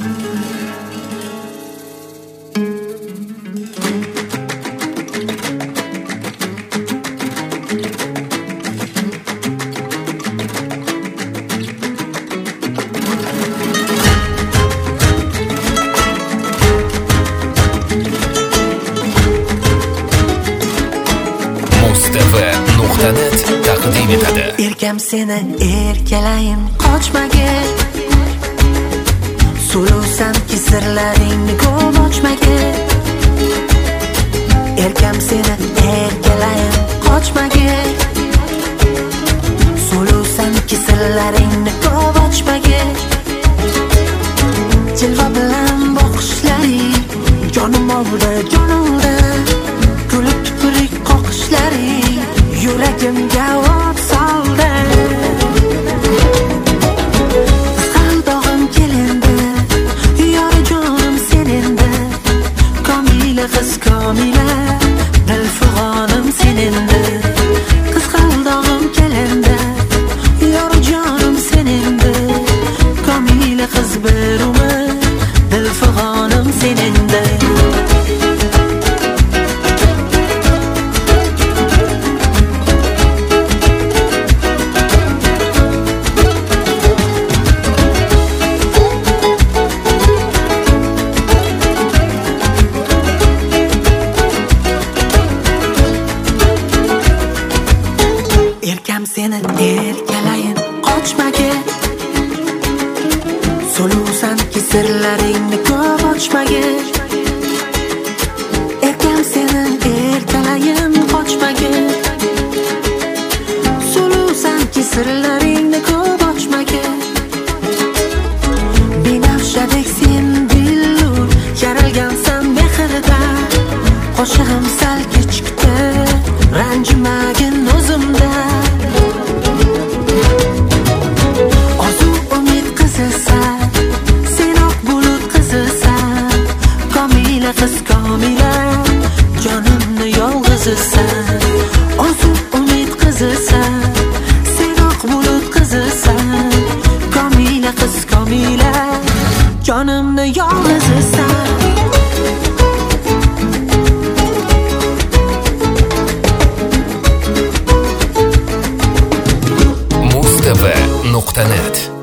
Mustava.net taqdim etadi. Erkam seni erkalayin qochmagin, sulusanki sirlaringni ko'p ochmagin. Erkam seni erkalayin qochmagin, sulusanki sirlaringni ko'p ochmagin. Jilva bilan boqishlaring jonim oldi jonimda, kulib tupurik qoqishlaring yuragimga o't soldi. Qisqaldog'im kelindi, yor jonim senindi, komila qiz komila, dilfug'onim senindi. Qisqaldog'im kelindi, yor jonim senindi, komila qiz bir umr, dilfug'onim senindi. Erkam seni erkalayin qochmagin, sulusanki sirlaringni ko'p ochmagin. Erkam seni erkalayin qochmagin, sulusanki sirlaringni ko'p ochmagin. Binafshadek sen billur, yaralgansan mehrda, qo'shig'im sal kechikdi, ranjimagin o'zimda. Orzu umid qizisan, sen oq bulut qizisan, komila qiz komila, jonimni yolg'izisan. Orzu umid qizisan, sen oq bulut qizisan, komila qiz komila, jonimni yolg'izisan. Mustava.net